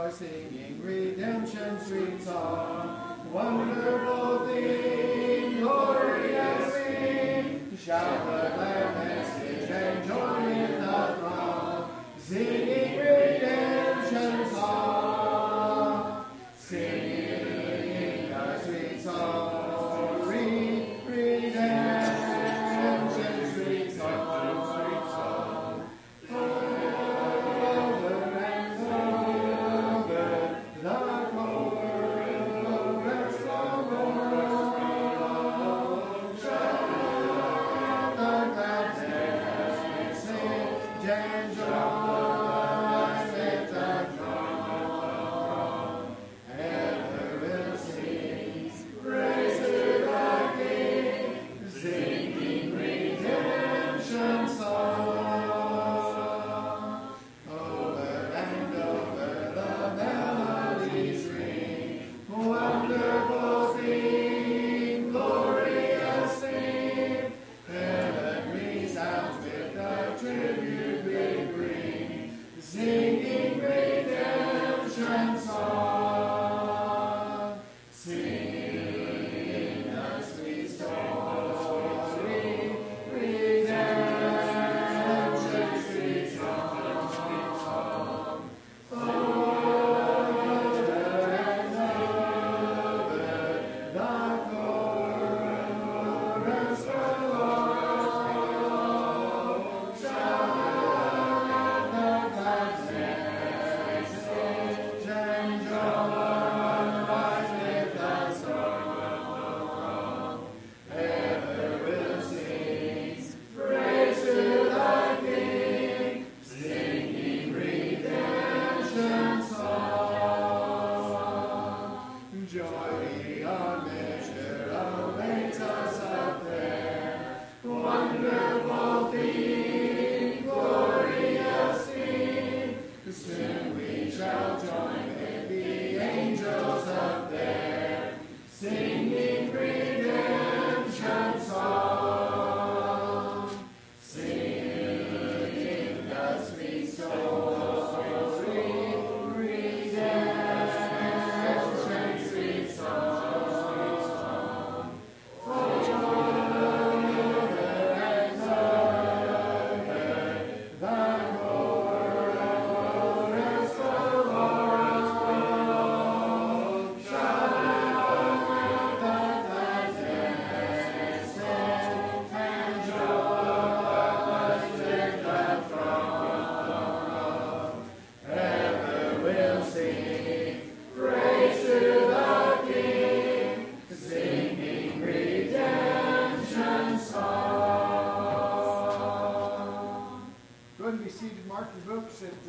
are singing redemption, sweet song. Wonderful thing, glorious thing. Shout the glad message and join in the throng, singing redemption song. Singing a sweet song. Mark your books at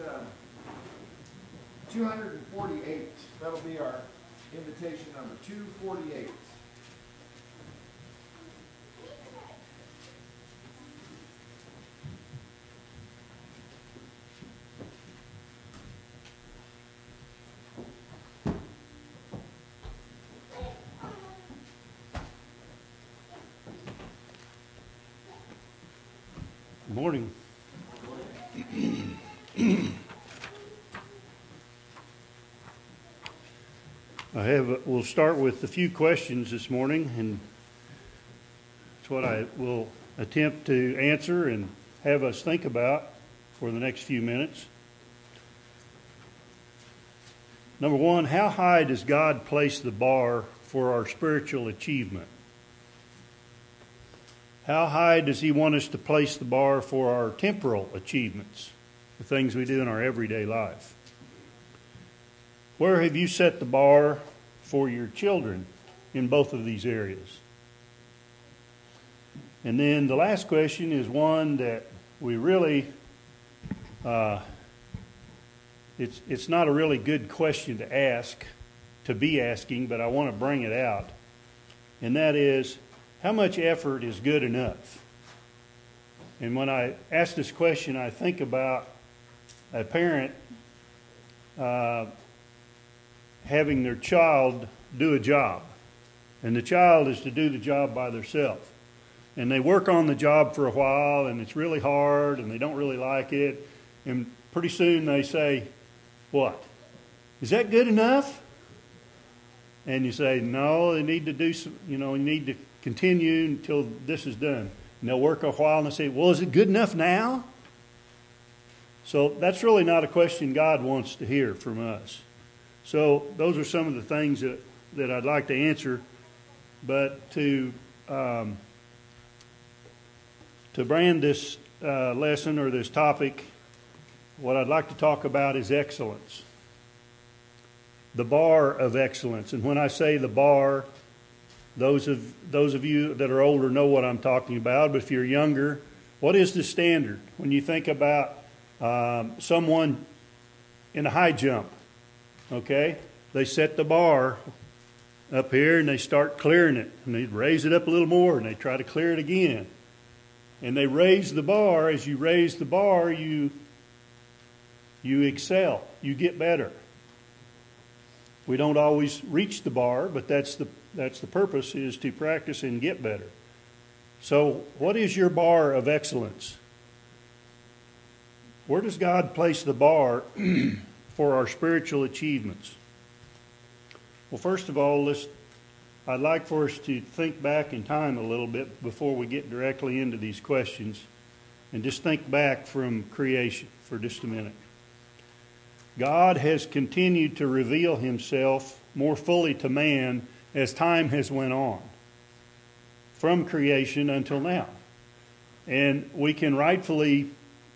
248. That'll be our invitation number, 248. Good morning. We'll start with a few questions this morning, and it's what I will attempt to answer and have us think about for the next few minutes. Number one, how high does God place the bar for our spiritual achievement? How high does He want us to place the bar for our temporal achievements, the things we do in our everyday life? Where have you set the bar for your children in both of these areas? And then the last question is one that we really, it's not a really good question to ask, to be asking, but I want to bring it out. And that is, how much effort is good enough? And when I ask this question, I think about a parent having their child do a job. And the child is to do the job by themselves. And they work on the job for a while, and it's really hard, and they don't really like it. And pretty soon they say, what? Is that good enough? And you say, no, they need to do some, you need to continue until this is done. And they'll work a while and they say, well, is it good enough now? So that's really not a question God wants to hear from us. So those are some of the things that I'd like to answer. But to brand this lesson or this topic, what I'd like to talk about is excellence. The bar of excellence. And when I say the bar, those of you that are older know what I'm talking about. But if you're younger, what is the standard? When you think about someone in a high jump, okay? They set the bar up here and they start clearing it. And they raise it up a little more and they try to clear it again. And they raise the bar. As you raise the bar, you excel. You get better. We don't always reach the bar, but that's the purpose, is to practice and get better. So what is your bar of excellence? Where does God place the bar for our spiritual achievements? Well, first of all, I'd like for us to think back in time a little bit before we get directly into these questions, and just think back from creation for just a minute. God has continued to reveal himself more fully to man as time has went on, from creation until now. And we can rightfully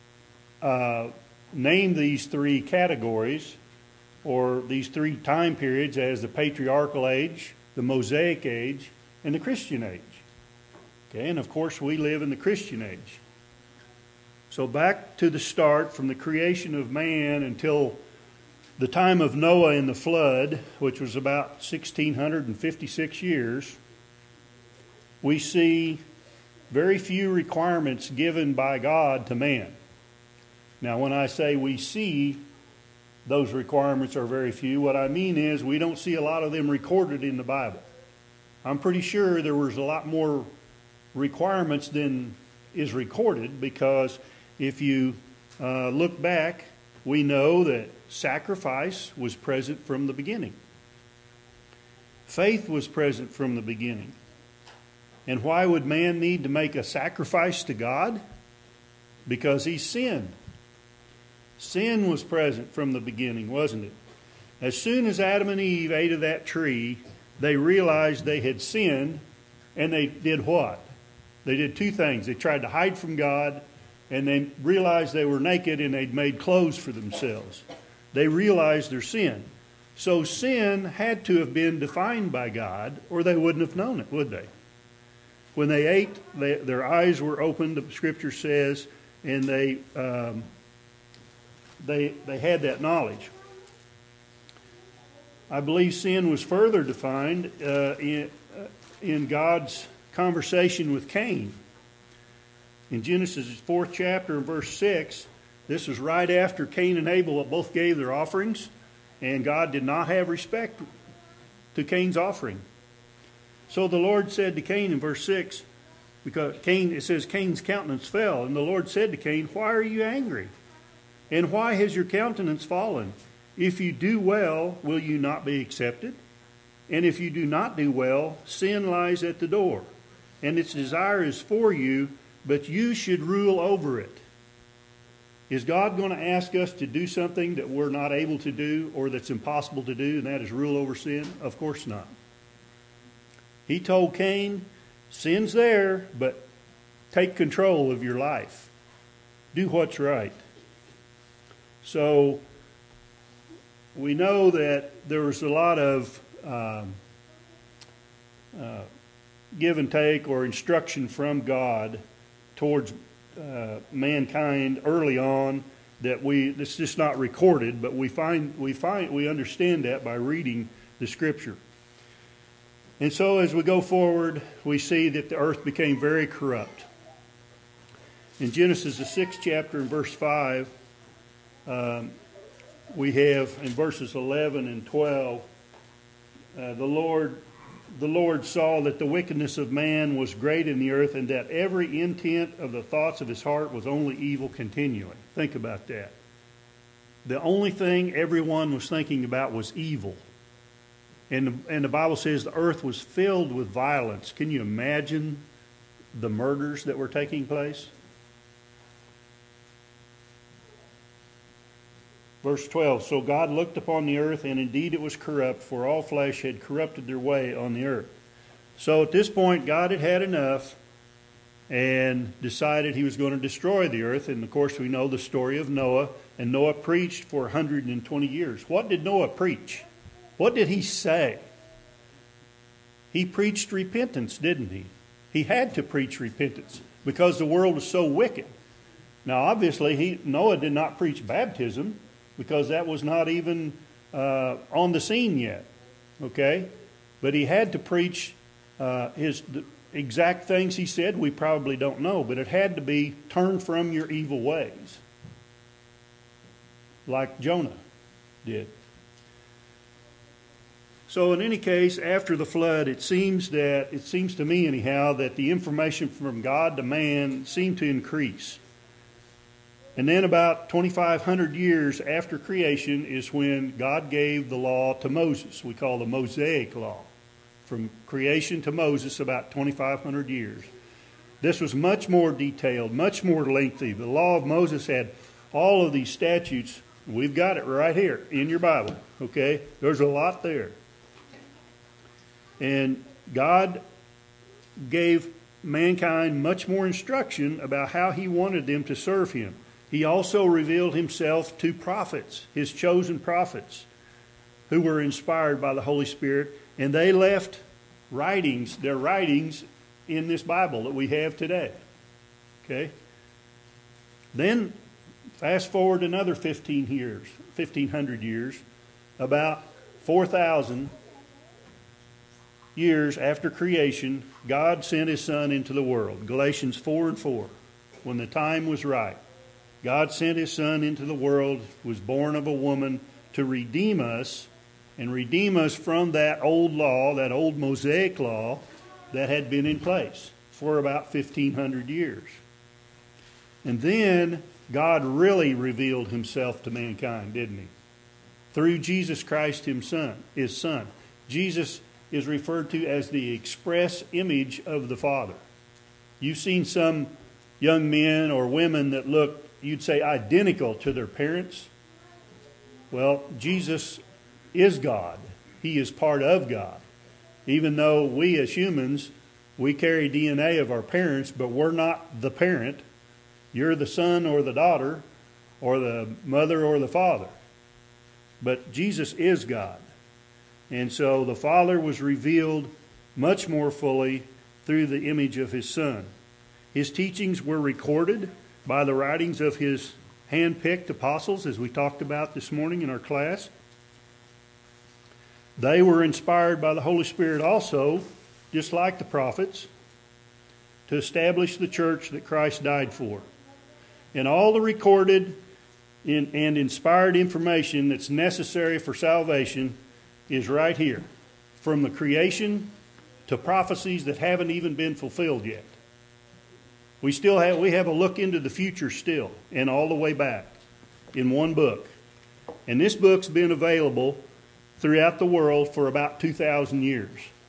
name these three categories, or these three time periods, as the patriarchal age, the Mosaic age, and the Christian age. Okay, and of course we live in the Christian age. So back to the start, from the creation of man until the time of Noah and the flood, which was about 1,656 years, we see very few requirements given by God to man. Now, when I say we see those requirements are very few, what I mean is we don't see a lot of them recorded in the Bible. I'm pretty sure there was a lot more requirements than is recorded, because if you look back, we know that sacrifice was present from the beginning. Faith was present from the beginning. And why would man need to make a sacrifice to God? Because he sinned. Sin was present from the beginning, wasn't it? As soon as Adam and Eve ate of that tree, they realized they had sinned, and they did what? They did two things. They tried to hide from God, and they realized they were naked and they'd made clothes for themselves. They realized their sin. So sin had to have been defined by God, or they wouldn't have known it, would they? When they ate, their eyes were opened, the Scripture says, and they had that knowledge. I believe sin was further defined in God's conversation with Cain. In Genesis 4th chapter and verse 6, this is right after Cain and Abel both gave their offerings, and God did not have respect to Cain's offering. So the Lord said to Cain in verse 6, because it says Cain's countenance fell, and the Lord said to Cain, "Why are you angry? And why has your countenance fallen? If you do well, will you not be accepted? And if you do not do well, sin lies at the door, and its desire is for you, but you should rule over it." Is God going to ask us to do something that we're not able to do, or that's impossible to do, and that is rule over sin? Of course not. He told Cain, sin's there, but take control of your life. Do what's right. So we know that there was a lot of give and take, or instruction from God towards mankind early on, that it's just not recorded, but we understand that by reading the Scripture. And so as we go forward, we see that the earth became very corrupt. In Genesis, the 6th chapter and verse 5, we have in verses 11 and 12, the Lord saw that the wickedness of man was great in the earth, and that every intent of the thoughts of his heart was only evil continually. Think about that. the only thing everyone was thinking about was evil. And the Bible says the earth was filled with violence. Can you imagine the murders that were taking place? Verse 12, so God looked upon the earth, and indeed it was corrupt, for all flesh had corrupted their way on the earth. So at this point, God had had enough and decided he was going to destroy the earth. And of course, we know the story of Noah. And Noah preached for 120 years. What did Noah preach? What did he say? He preached repentance, didn't he? He had to preach repentance because the world was so wicked. Now, obviously, Noah did not preach baptism because that was not even on the scene yet. Okay? But he had to preach the exact things he said. We probably don't know, but it had to be turn from your evil ways, like Jonah did. So in any case, after the flood, it seems to me anyhow, that the information from God to man seemed to increase. And then about 2,500 years after creation is when God gave the law to Moses. We call the Mosaic Law. From creation to Moses, about 2,500 years. This was much more detailed, much more lengthy. The law of Moses had all of these statutes. We've got it right here in your Bible, okay? There's a lot there. And God gave mankind much more instruction about how he wanted them to serve him. He also revealed himself to prophets, his chosen prophets, who were inspired by the Holy Spirit, and they left their writings in this Bible that we have today. Okay? Then, fast forward another 1,500 years, about 4,000 years after creation, God sent his Son into the world. Galatians 4:4. When the time was right, God sent his Son into the world, was born of a woman to redeem us, and redeem us from that old law, that old Mosaic law that had been in place for about 1,500 years. And then God really revealed himself to mankind, didn't he? Through Jesus Christ his Son. Jesus is referred to as the express image of the Father. You've seen some young men or women that look, you'd say, identical to their parents. Well, Jesus is God. He is part of God. Even though we as humans, we carry DNA of our parents, but we're not the parent. You're the son or the daughter, or the mother or the father. But Jesus is God. And so the Father was revealed much more fully through the image of his Son. His teachings were recorded by the writings of his hand-picked apostles, as we talked about this morning in our class. They were inspired by the Holy Spirit also, just like the prophets, to establish the church that Christ died for. And all the recorded and inspired information that's necessary for salvation is right here, from the creation to prophecies that haven't even been fulfilled yet. We have a look into the future still, and all the way back in one book. And this book's been available throughout the world for about 2,000 years.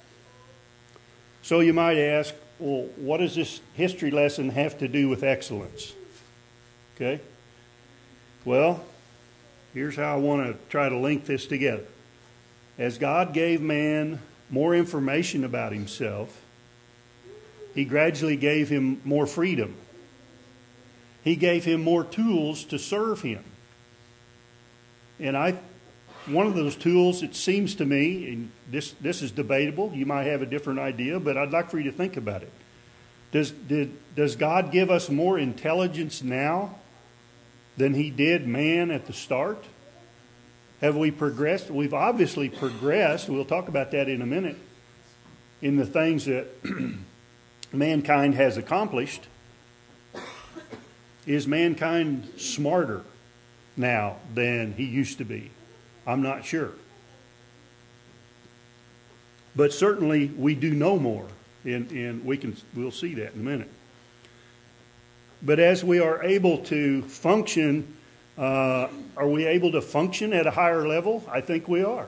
So you might ask, well, what does this history lesson have to do with excellence? Okay? Well, here's how I want to try to link this together. As God gave man more information about himself, he gradually gave him more freedom. He gave him more tools to serve him. And one of those tools, it seems to me, and this is debatable, you might have a different idea, but I'd like for you to think about it. Does God give us more intelligence now than he did man at the start? Have we progressed? We've obviously progressed. We'll talk about that in a minute. In the things that mankind has accomplished. Is mankind smarter now than he used to be? I'm not sure. But certainly we do know more. And we'll see that in a minute. But as we are able to function Are we able to function at a higher level? I think we are.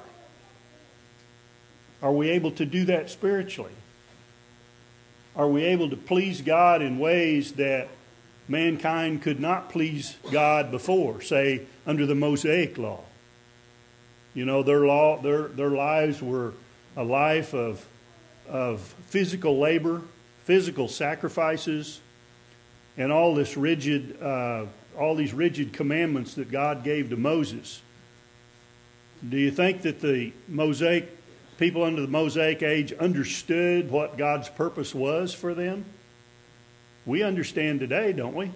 Are we able to do that spiritually? Are we able to please God in ways that mankind could not please God before, say, under the Mosaic law? You know, their lives were a life of physical labor, physical sacrifices, and all these rigid commandments that God gave to Moses. Do you think that the people under the Mosaic age understood what God's purpose was for them? We understand today, don't we?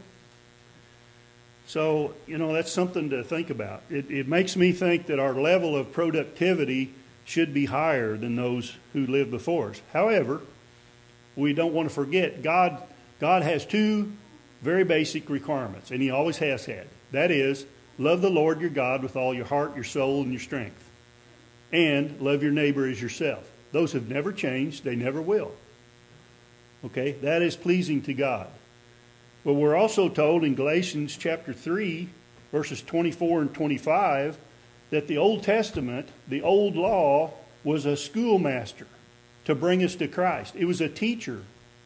So, you know, that's something to think about. It makes me think that our level of productivity should be higher than those who lived before us. However, we don't want to forget God has two very basic requirements, and He always has had. That is, love the Lord your God with all your heart, your soul, and your strength. And love your neighbor as yourself. Those have never changed. They never will. Okay, that is pleasing to God. But we're also told in Galatians chapter 3, verses 24 and 25, that the Old Testament, the old law, was a schoolmaster to bring us to Christ. It was a teacher.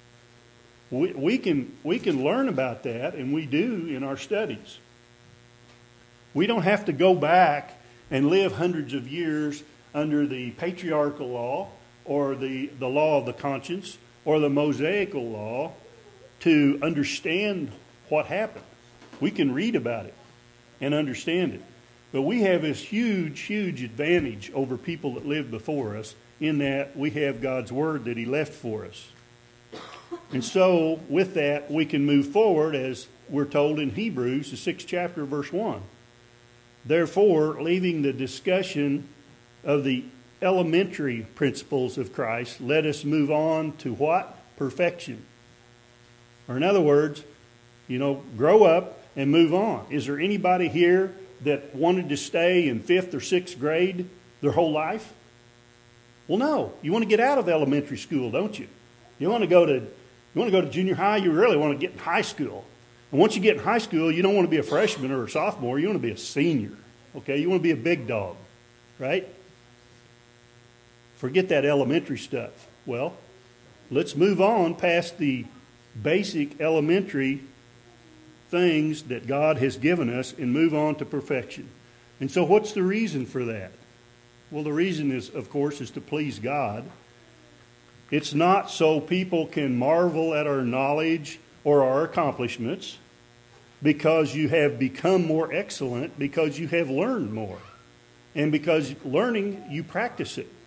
We can learn about that, and we do in our studies. We don't have to go back and live hundreds of years under the patriarchal law or the law of the conscience or the Mosaical law to understand what happened. We can read about it and understand it. But we have this huge, huge advantage over people that lived before us in that we have God's Word that He left for us. And so, with that, we can move forward as we're told in Hebrews, the 6th chapter, verse 1. Therefore, leaving the discussion of the elementary principles of Christ, let us move on to what? Perfection. Or in other words, you know, grow up and move on. Is there anybody here that wanted to stay in 5th or 6th grade their whole life? Well, no. You want to get out of elementary school, don't you? You want to go to junior high, you really want to get in high school. And once you get in high school, you don't want to be a freshman or a sophomore. You want to be a senior. Okay? You want to be a big dog. Right? Forget that elementary stuff. Well, let's move on past the basic elementary things that God has given us and move on to perfection. And so what's the reason for that? Well, the reason is, of course, is to please God. It's not so people can marvel at our knowledge or our accomplishments because you have become more excellent, because you have learned more. And because learning, you practice it.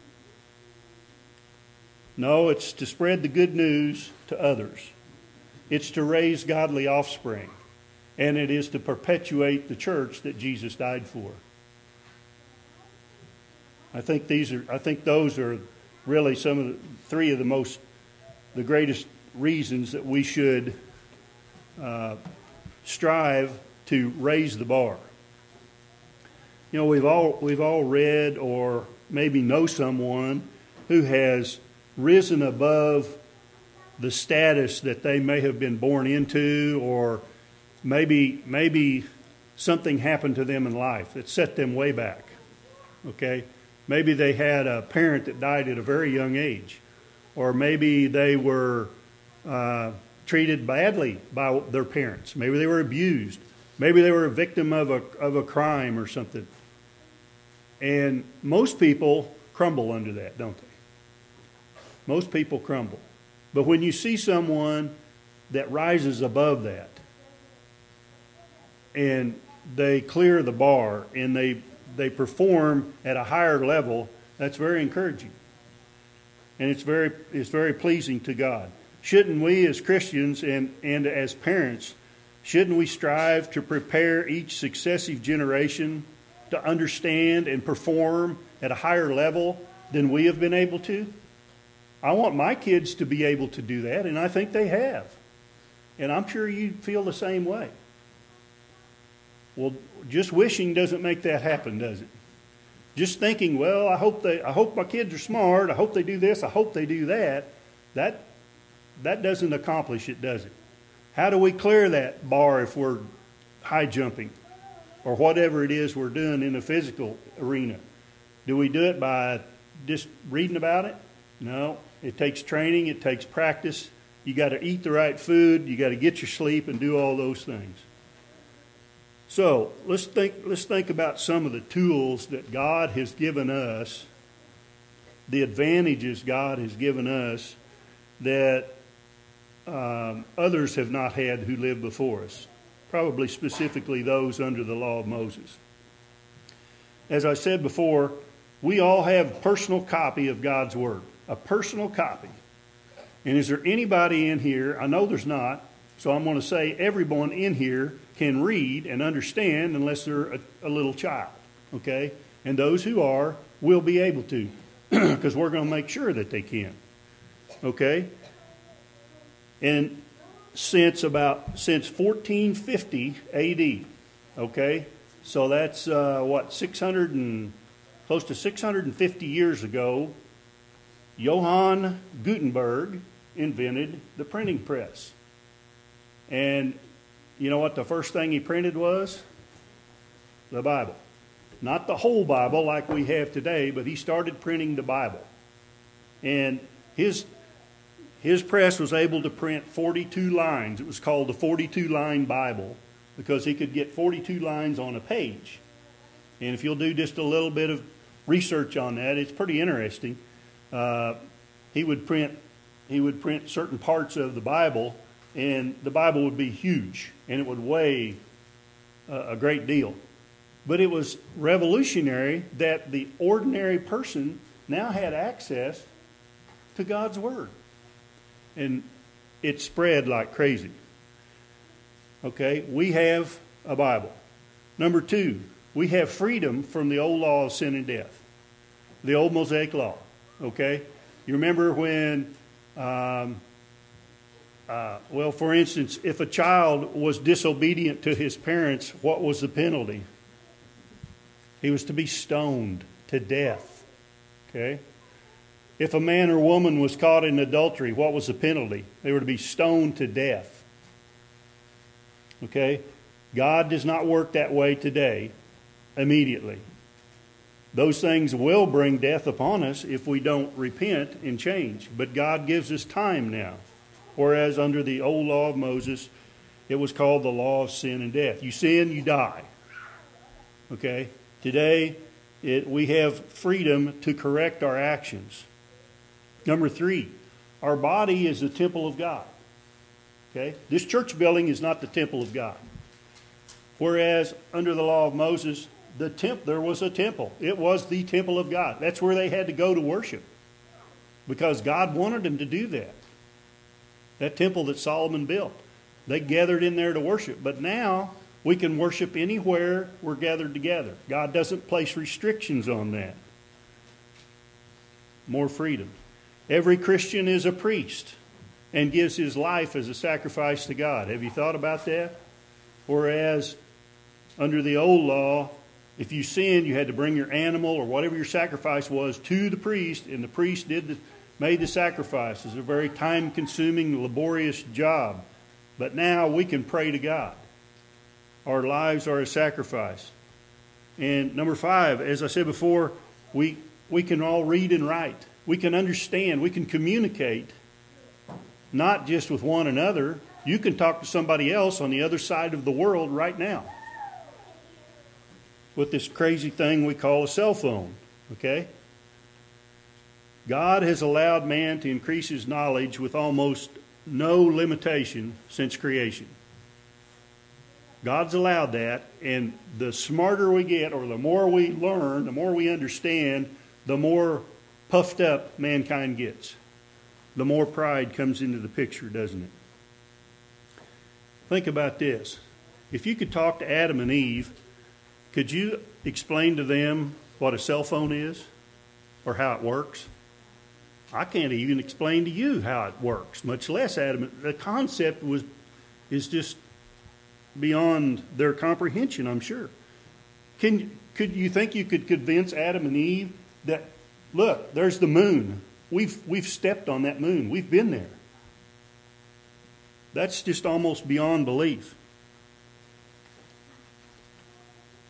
No, it's to spread the good news to others. It's to raise godly offspring. And it is to perpetuate the church that Jesus died for. I think those are really some of three of the greatest reasons that we should strive to raise the bar. You know, we've all read or maybe know someone who has risen above the status that they may have been born into, or maybe something happened to them in life that set them way back. Okay? Maybe they had a parent that died at a very young age, or maybe they were treated badly by their parents. Maybe they were abused. Maybe they were a victim of a crime or something. And most people crumble under that, don't they? Most people crumble. But when you see someone that rises above that, and they clear the bar, and they perform at a higher level, that's very encouraging. And it's very pleasing to God. Shouldn't we as Christians and as parents, shouldn't we strive to prepare each successive generation to understand and perform at a higher level than we have been able to? I want my kids to be able to do that, and I think they have. And I'm sure you feel the same way. Well, just wishing doesn't make that happen, does it? Just thinking, well, I hope my kids are smart, I hope they do this, I hope they do that, that doesn't accomplish it, does it? How do we clear that bar if we're high jumping or whatever it is we're doing in the physical arena. Do we do it by just reading about it? No. It takes training. It takes practice. You got to eat the right food. You got to get your sleep and do all those things. So let's think about some of the tools that God has given us, the advantages God has given us that others have not had who lived before us, probably specifically those under the law of Moses. As I said before, we all have a personal copy of God's Word, a personal copy. And is there anybody in here, I know there's not, so I'm going to say everyone in here can read and understand unless they're a little child, okay? And those who are will be able to, because we're going to make sure that they can, okay? And since 1450 A.D., okay? So that's, 600 and close to 650 years ago, Johann Gutenberg invented the printing press. And you know what the first thing he printed was? The Bible. Not the whole Bible like we have today, but he started printing the Bible. And his press was able to print 42 lines. It was called the 42-line Bible because he could get 42 lines on a page. And if you'll do just a little bit of research on that, it's pretty interesting. He would print certain parts of the Bible, and the Bible would be huge, and it would weigh a great deal. But it was revolutionary that the ordinary person now had access to God's Word. And it spread like crazy. Okay, we have a Bible. Number 2, we have freedom from the old law of sin and death. The old Mosaic law. Okay? You remember when, for instance, if a child was disobedient to his parents, what was the penalty? He was to be stoned to death. Okay? If a man or woman was caught in adultery, what was the penalty? They were to be stoned to death. Okay? God does not work that way today, immediately. Those things will bring death upon us if we don't repent and change. But God gives us time now. Whereas under the old law of Moses, it was called the law of sin and death. You sin, you die. Okay? Today, we have freedom to correct our actions. Number 3, our body is the temple of God. Okay? This church building is not the temple of God. Whereas under the law of Moses, there was a temple. It was the temple of God. That's where they had to go to worship, because God wanted them to do that. That temple that Solomon built, they gathered in there to worship. But now we can worship anywhere we're gathered together. God doesn't place restrictions on that. More freedom. Every Christian is a priest and gives his life as a sacrifice to God. Have you thought about that? Whereas under the old law, if you sinned, you had to bring your animal or whatever your sacrifice was to the priest, and the priest made the sacrifice. It's a very time-consuming, laborious job. But now we can pray to God. Our lives are a sacrifice. And number 5, as I said before, we can all read and write. We can understand. We can communicate, not just with one another. You can talk to somebody else on the other side of the world right now with this crazy thing we call a cell phone. Okay? God has allowed man to increase his knowledge with almost no limitation since creation. God's allowed that, and the smarter we get, or the more we learn, the more we understand, the more puffed up mankind gets. The more pride comes into the picture, doesn't it? Think about this. If you could talk to Adam and Eve, could you explain to them what a cell phone is or how it works? I can't even explain to you how it works, much less Adam. The concept is just beyond their comprehension, I'm sure. Could you think you could convince Adam and Eve that, look, there's the moon. We've stepped on that moon. We've been there. That's just almost beyond belief.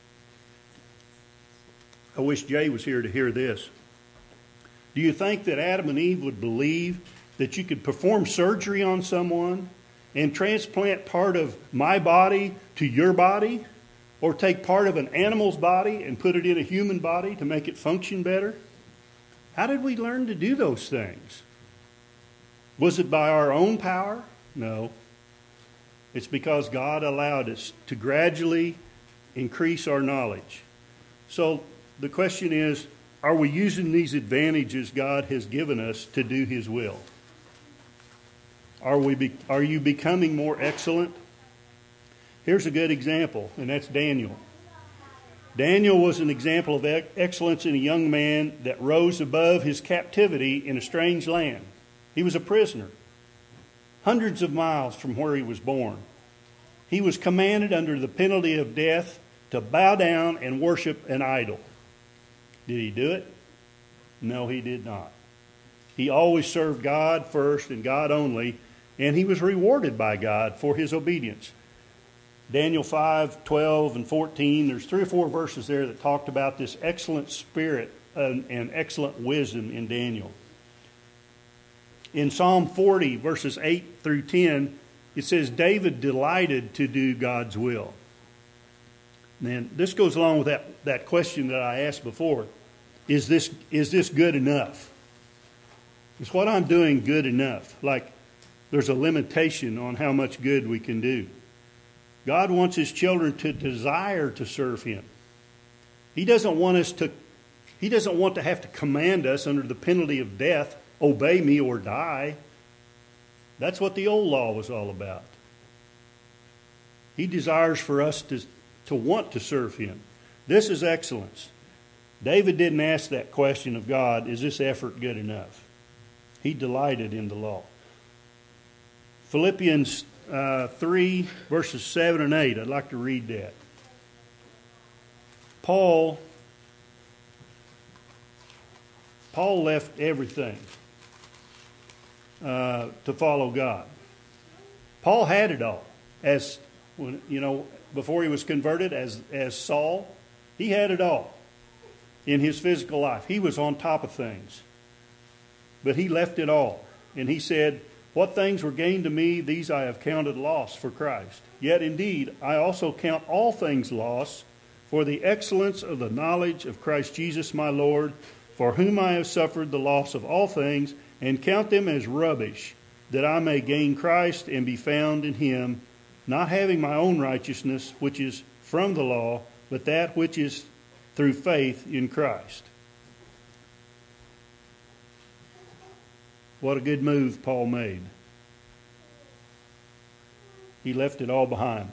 I wish Jay was here to hear this. Do you think that Adam and Eve would believe that you could perform surgery on someone and transplant part of my body to your body, or take part of an animal's body and put it in a human body to make it function better? How did we learn to do those things? Was it by our own power? No. It's because God allowed us to gradually increase our knowledge. So the question is, are we using these advantages God has given us to do His will? Are you becoming more excellent? Here's a good example, and that's Daniel. Daniel was an example of excellence in a young man that rose above his captivity in a strange land. He was a prisoner, hundreds of miles from where he was born. He was commanded under the penalty of death to bow down and worship an idol. Did he do it? No, he did not. He always served God first and God only, and he was rewarded by God for his obedience. Daniel 5, 12, and 14, there's 3 or 4 verses there that talked about this excellent spirit and excellent wisdom in Daniel. In Psalm 40, verses 8 through 10, it says, David delighted to do God's will. And this goes along with that question that I asked before. Is this good enough? Is what I'm doing good enough? Like, there's a limitation on how much good we can do. God wants His children to desire to serve Him. He doesn't want to have to command us under the penalty of death, obey me or die. That's what the old law was all about. He desires for us to want to serve Him. This is excellence. David didn't ask that question of God, is this effort good enough? He delighted in the law. Philippians 3, verses 7 and 8. I'd like to read that. Paul left everything to follow God. Paul had it all. Before he was converted as Saul, he had it all in his physical life. He was on top of things. But he left it all. And he said, what things were gained to me, these I have counted loss for Christ. Yet indeed, I also count all things loss for the excellence of the knowledge of Christ Jesus my Lord, for whom I have suffered the loss of all things, and count them as rubbish, that I may gain Christ and be found in Him, not having my own righteousness, which is from the law, but that which is through faith in Christ. What a good move Paul made. He left it all behind.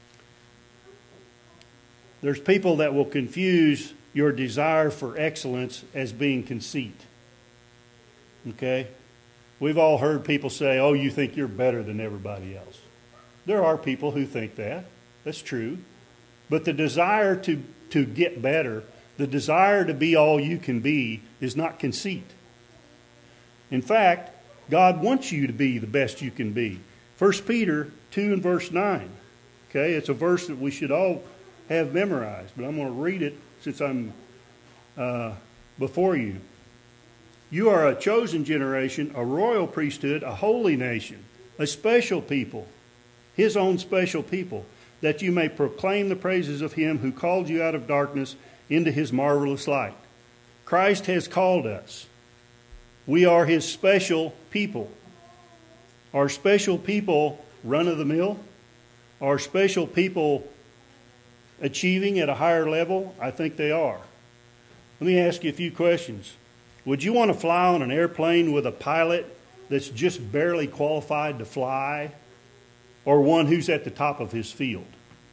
There's people that will confuse your desire for excellence as being conceit. Okay? We've all heard people say, oh, you think you're better than everybody else. There are people who think that. That's true. But the desire to get better, the desire to be all you can be, is not conceit. In fact, God wants you to be the best you can be. 1 Peter 2 and verse 9. Okay, it's a verse that we should all have memorized, but I'm going to read it since I'm before you. You are a chosen generation, a royal priesthood, a holy nation, a special people, His own special people, that you may proclaim the praises of Him who called you out of darkness into His marvelous light. Christ has called us. We are His special people. Are special people run-of-the-mill? Are special people achieving at a higher level? I think they are. Let me ask you a few questions. Would you want to fly on an airplane with a pilot that's just barely qualified to fly, or one who's at the top of his field?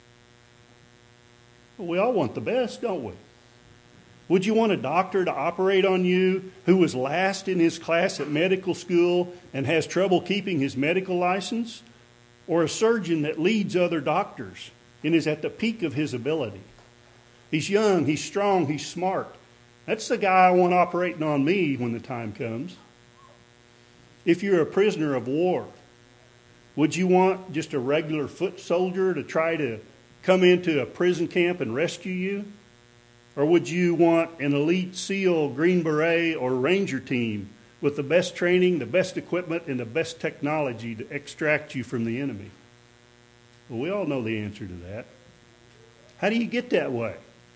Well, we all want the best, don't we? Would you want a doctor to operate on you who was last in his class at medical school and has trouble keeping his medical license? Or a surgeon that leads other doctors and is at the peak of his ability? He's young, he's strong, he's smart. That's the guy I want operating on me when the time comes. If you're a prisoner of war, would you want just a regular foot soldier to try to come into a prison camp and rescue you? Or would you want an elite SEAL, Green Beret, or Ranger team with the best training, the best equipment, and the best technology to extract you from the enemy? Well, we all know the answer to that. How do you get that way?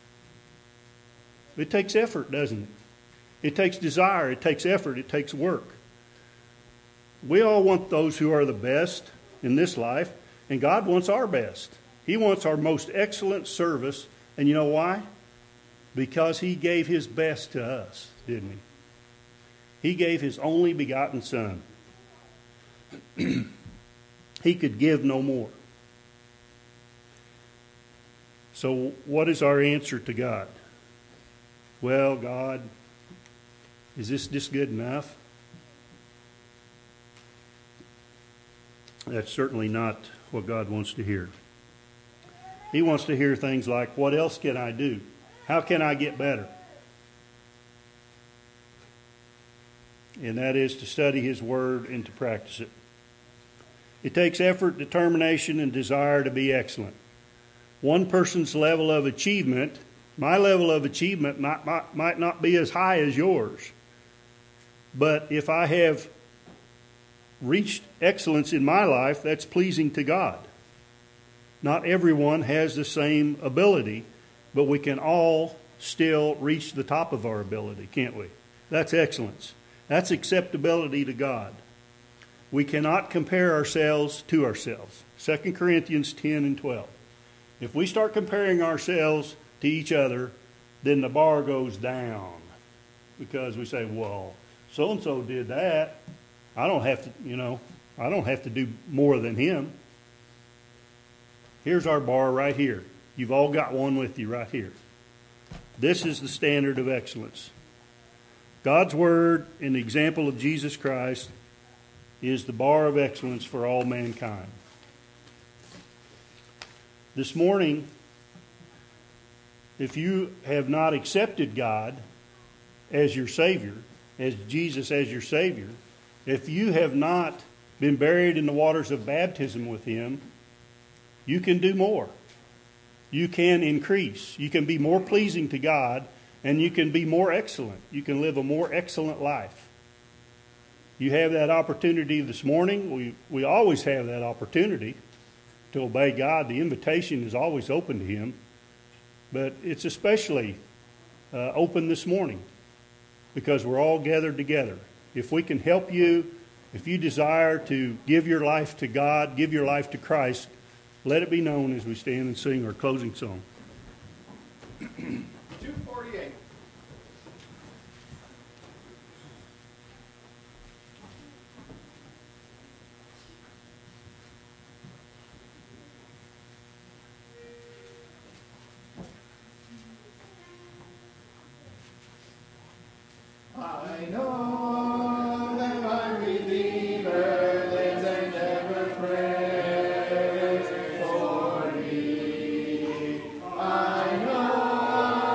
It takes effort, doesn't it? It takes desire, it takes effort, it takes work. We all want those who are the best in this life, and God wants our best. He wants our most excellent service, and you know why? Because He gave His best to us, didn't He? He gave His only begotten Son. He could give no more. So what is our answer to God? Well, God, is this just good enough? That's certainly not what God wants to hear. He wants to hear things like, what else can I do? How can I get better? And that is to study His Word and to practice it. It takes effort, determination, and desire to be excellent. One person's level of achievement, my level of achievement might not be as high as yours. But if I have reached excellence in my life, that's pleasing to God. Not everyone has the same ability, but we can all still reach the top of our ability, can't we? That's excellence. That's acceptability to God. We cannot compare ourselves to ourselves. 2 Corinthians 10 and 12. If we start comparing ourselves to each other, then the bar goes down. Because we say, well, so-and-so did that. I don't have to do more than him. Here's our bar right here. You've all got one with you right here. This is the standard of excellence. God's Word and the example of Jesus Christ is the bar of excellence for all mankind. This morning, if you have not accepted God as your Savior, as Jesus as your Savior, if you have not been buried in the waters of baptism with Him, you can do more. You can increase. You can be more pleasing to God, and you can be more excellent. You can live a more excellent life. You have that opportunity this morning. We always have that opportunity to obey God. The invitation is always open to Him, but it's especially open this morning because we're all gathered together. If we can help you, if you desire to give your life to God, give your life to Christ, let it be known as we stand and sing our closing song. 248. I know that my Redeemer lives and ever prays for me. I know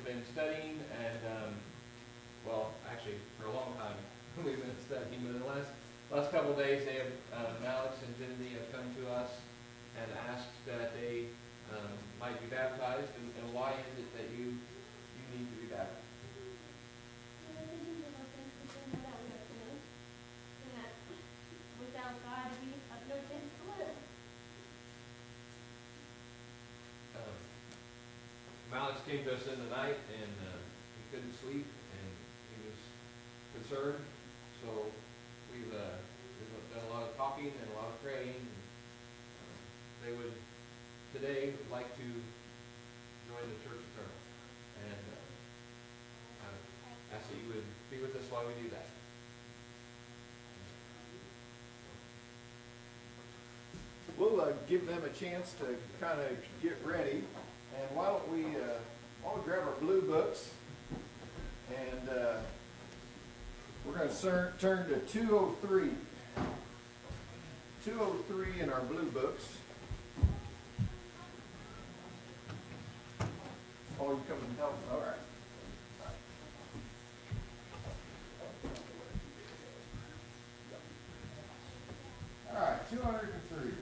we've been studying, and well, actually for a long time we've been studying, but in the last couple of days, they have Alex and Cindy have come to us and asked that they might be baptized, and why is it that you need to be baptized? Without God, we have no chance to live. Alex came to us in the night, and he couldn't sleep, and he was concerned. So we've done a lot of talking and a lot of praying. And, they would today like to join the Church Eternal, and I ask that you would be with us while we do that. We'll give them a chance to kind of get ready. And why don't we grab our blue books, and we're going to turn to 203. 203 in our blue books. Oh, you coming to help? All right. All right, 203.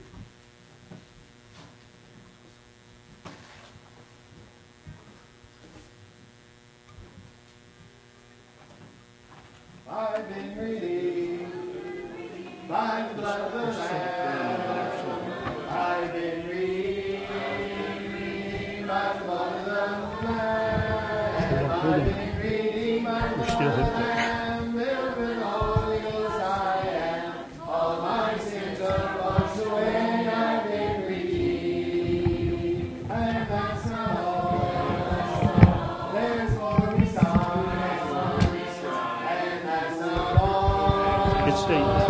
I've been redeemed by the blood of the Lamb. I've been redeemed by the blood of the Lamb. I've been redeemed by the blood of the Lamb. Filled with the Holy Ghost I am. All my sins are washed away. I've been redeemed, and that's not all. There's more besides. Good statement.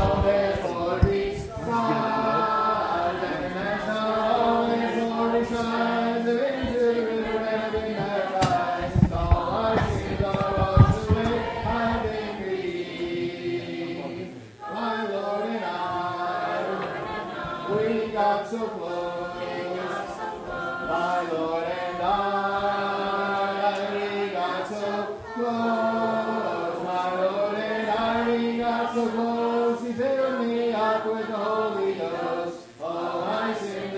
So close, my Lord and I, we got so close, my Lord and I, we got so close, He filled me up with the Holy Ghost, all my sins.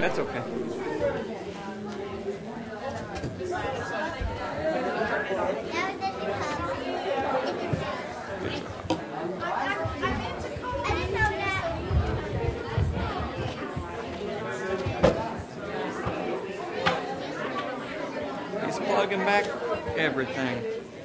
That's okay. He's plugging back everything.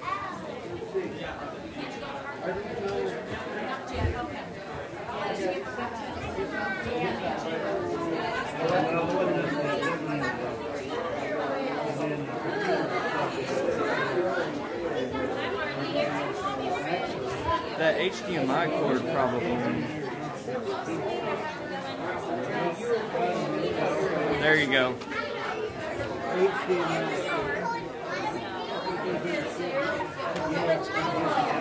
That HDMI cord probably. There you go. HDMI.